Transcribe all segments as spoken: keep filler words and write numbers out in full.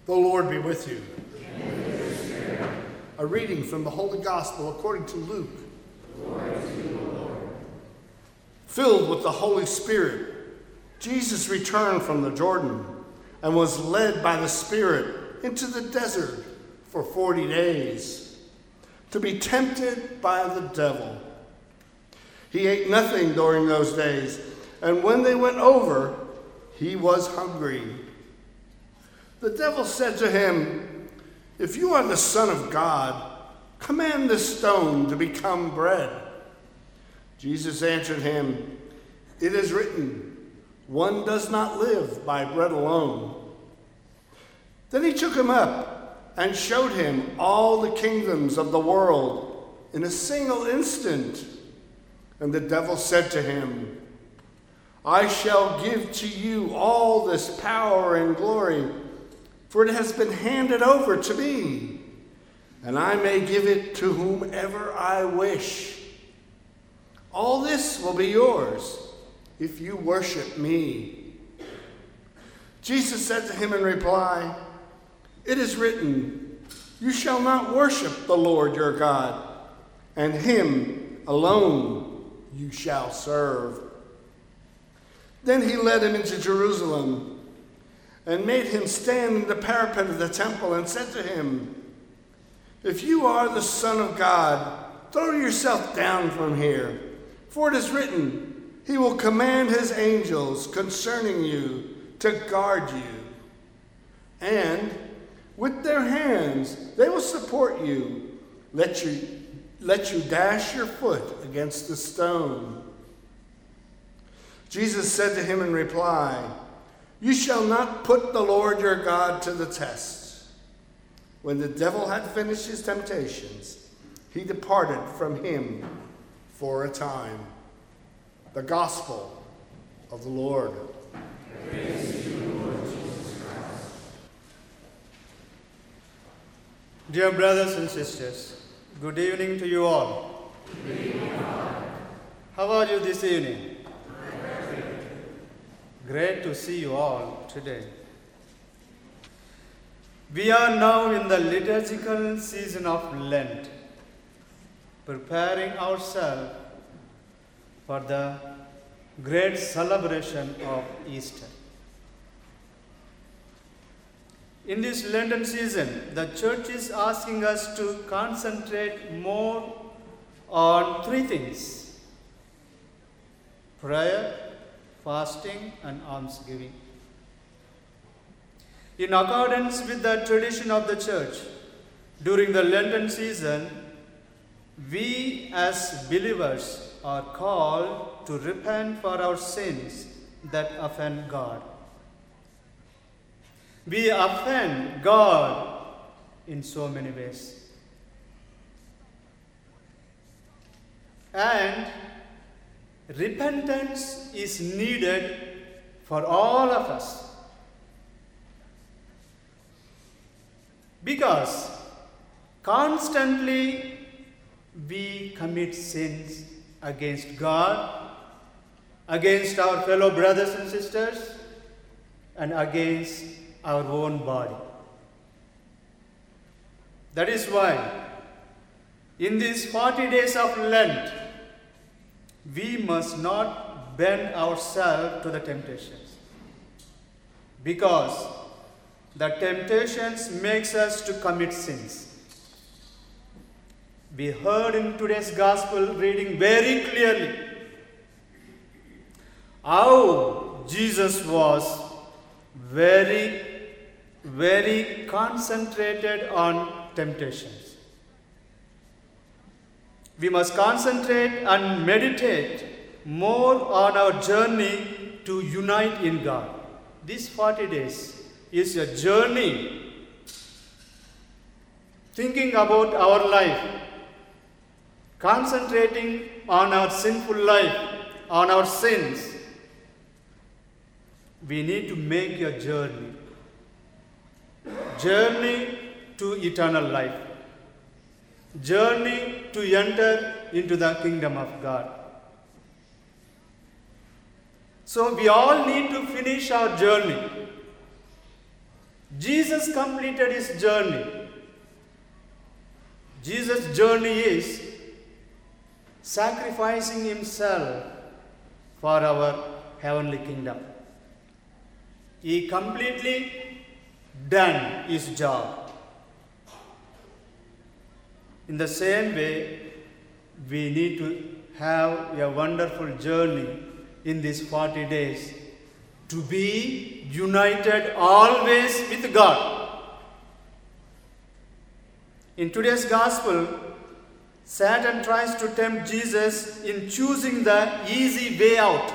The Lord be with you. And with your spirit. A reading from the Holy Gospel according to Luke. Glory to you, Lord. Filled with the Holy Spirit, Jesus returned from the Jordan and was led by the Spirit into the desert for forty days to be tempted by the devil. He ate nothing during those days, and when they went over, he was hungry. The devil said to him, "If you are the Son of God, command this stone to become bread." Jesus answered him, "It is written, one does not live by bread alone." Then he took him up and showed him all the kingdoms of the world in a single instant. And the devil said to him, "I shall give to you all this power and glory, for it has been handed over to me, and I may give it to whomever I wish. All this will be yours if you worship me." Jesus said to him in reply, "It is written, you shall not worship the Lord your God, and him alone you shall serve." Then he led him into Jerusalem and made him stand in the parapet of the temple and said to him, "If you are the Son of God, throw yourself down from here, for it is written, he will command his angels concerning you to guard you, and with their hands they will support you, let you, let you dash your foot against the stone." Jesus said to him in reply, "You shall not put the Lord your God to the test." When the devil had finished his temptations, he departed from him for a time. The Gospel of the Lord. Praise to you, Lord Jesus Christ. Dear brothers and sisters, good evening to you all. Good evening, Father. How are you this evening? Great to see you all today. We are now in the liturgical season of Lent, preparing ourselves for the great celebration of Easter. In this Lenten season, the Church is asking us to concentrate more on three things: prayer, fasting, and almsgiving. In accordance with the tradition of the Church, during the Lenten season, we as believers are called to repent for our sins that offend God. We offend God in so many ways. And repentance is needed for all of us. Because constantly we commit sins against God, against our fellow brothers and sisters, and against our own body. That is why in these forty days of Lent, we must not bend ourselves to the temptations, because the temptations makes us to commit sins. We heard in today's gospel reading very clearly how Jesus was very, very concentrated on temptations. We must concentrate and meditate more on our journey to unite in God. These forty days is a journey thinking about our life, concentrating on our sinful life, on our sins. We need to make a journey, journey to eternal life, journey to enter into the kingdom of God. So we all need to finish our journey. Jesus completed his journey. Jesus' journey is sacrificing himself for our heavenly kingdom. He completely done his job. In the same way, we need to have a wonderful journey in these forty days to be united always with God. In today's gospel, Satan tries to tempt Jesus in choosing the easy way out.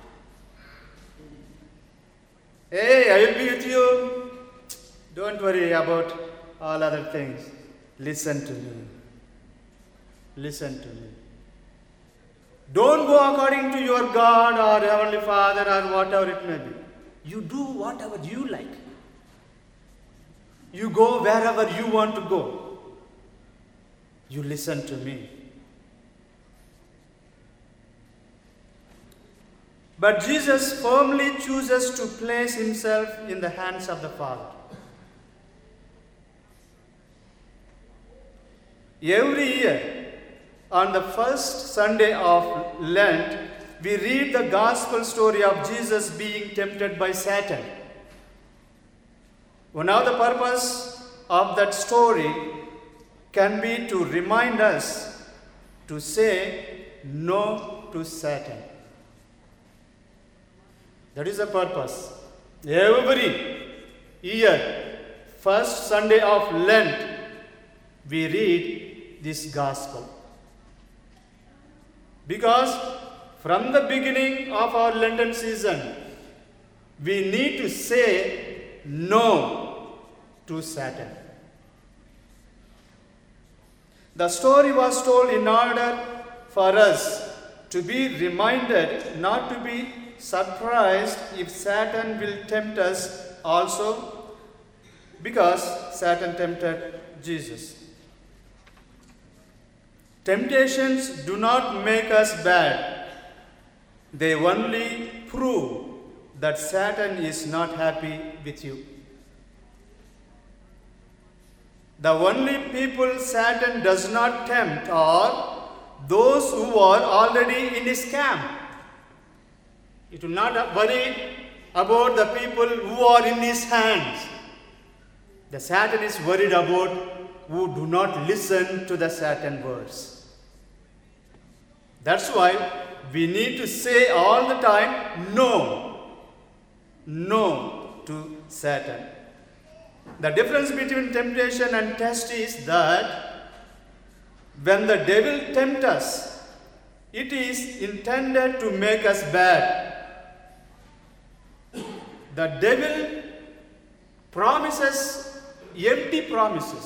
Hey, I will be with you. Don't worry about all other things. Listen to me. Listen to me. Don't go according to your God or Heavenly Father or whatever it may be. You do whatever you like. You go wherever you want to go. You listen to me. But Jesus firmly chooses to place himself in the hands of the Father. Every year, on the first Sunday of Lent, we read the gospel story of Jesus being tempted by Satan. One of the purposes of that story can be to remind us to say no to Satan. That is the purpose. Every year, first Sunday of Lent, we read this gospel. Because from the beginning of our Lenten season, we need to say no to Satan. The story was told in order for us to be reminded not to be surprised if Satan will tempt us also, because Satan tempted Jesus. Temptations do not make us bad. They only prove that Satan is not happy with you. The only people Satan does not tempt are those who are already in his camp. It will not worry about the people who are in his hands. The Satan is worried about who do not listen to the Satan words. That's why we need to say all the time, no, no to Satan. The difference between temptation and test is that when the devil tempts us, it is intended to make us bad. The devil promises empty promises.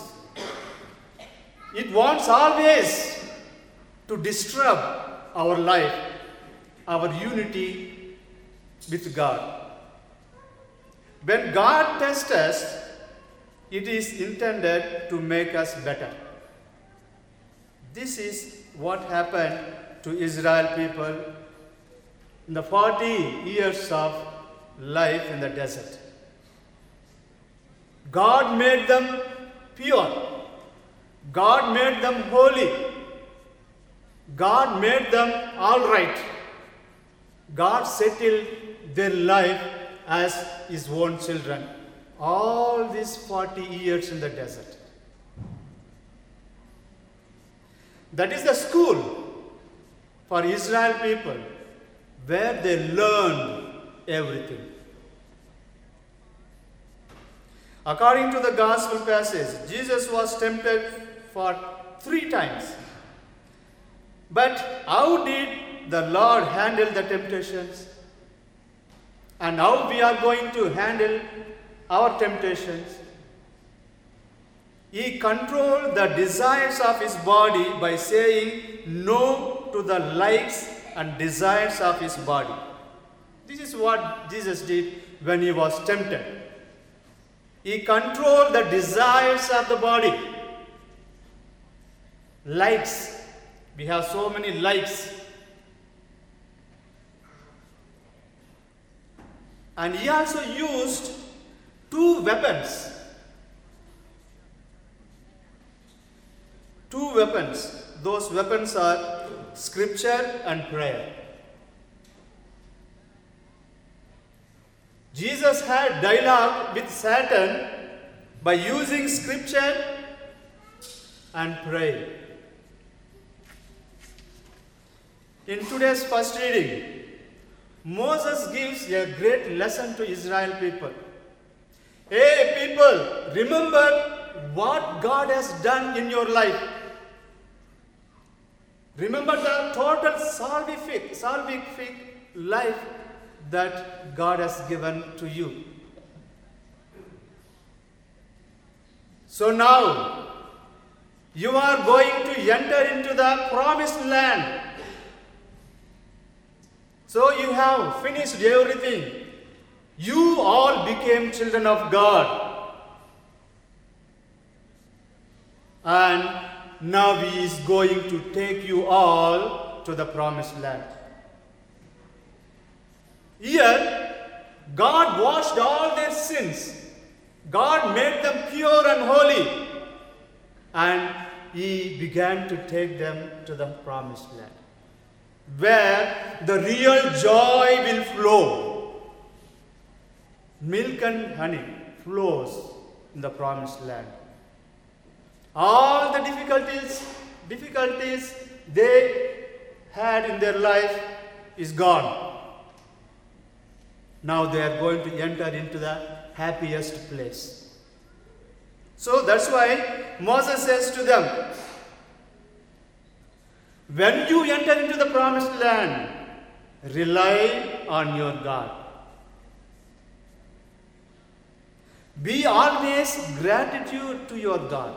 It wants always to disturb our life, our unity with God. When God tests us, it is intended to make us better. This is what happened to Israel people in the forty years of life in the desert. God made them pure. God made them holy. God made them all right. God settled their life as his own children. All these forty years in the desert. That is the school for Israel people where they learned everything. According to the gospel passage, Jesus was tempted for three times. But how did the Lord handle the temptations? And how we are going to handle our temptations? He controlled the desires of his body by saying no to the likes and desires of his body. This is what Jesus did when he was tempted. He controlled the desires of the body. Likes. We have so many likes. And he also used two weapons weapons. Those weapons are scripture and prayer. Jesus had dialogue with Satan by using scripture and prayer. In today's first reading, Moses gives a great lesson to Israel people. Hey people, remember what God has done in your life. Remember the total salvific, salvific life that God has given to you. So now, you are going to enter into the promised land. So you have finished everything. You all became children of God. And now He is going to take you all to the promised land. Here, God washed all their sins. God made them pure and holy. And He began to take them to the promised land, where the real joy will flow. Milk and honey flows in the promised land. All the difficulties, difficulties they had in their life is gone. Now they are going to enter into the happiest place. So that's why Moses says to them, when you enter into the promised land, rely on your God. Be always gratitude to your God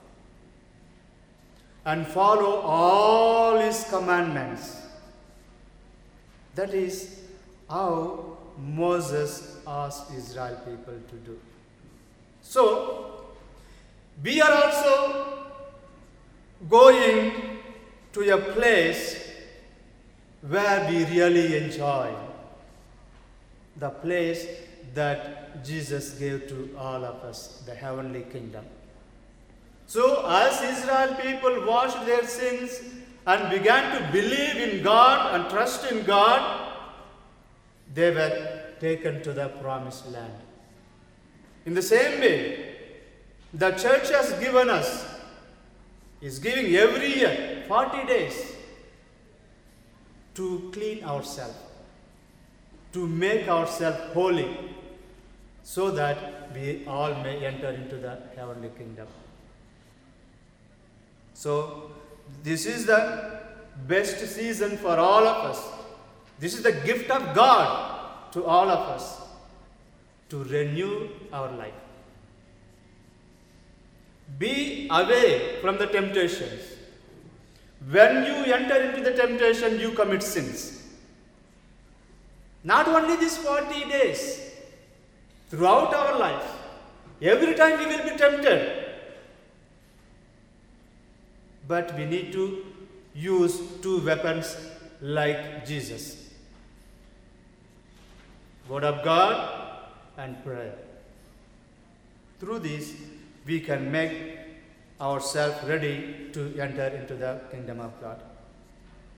and follow all His commandments. That is how Moses asked Israel people to do. So, we are also going to a place where we really enjoy, the place that Jesus gave to all of us, the heavenly kingdom. So, as Israel people washed their sins and began to believe in God and trust in God, they were taken to the promised land. In the same way, the church has given us, is giving every year forty days to clean ourselves, to make ourselves holy, so that we all may enter into the heavenly kingdom. So, this is the best season for all of us. This is the gift of God to all of us to renew our life. Be away from the temptations. When you enter into the temptation, you commit sins. Not only these forty days, throughout our life, every time we will be tempted. But we need to use two weapons like Jesus. Word of God and prayer. Through these, we can make ourselves ready to enter into the kingdom of God.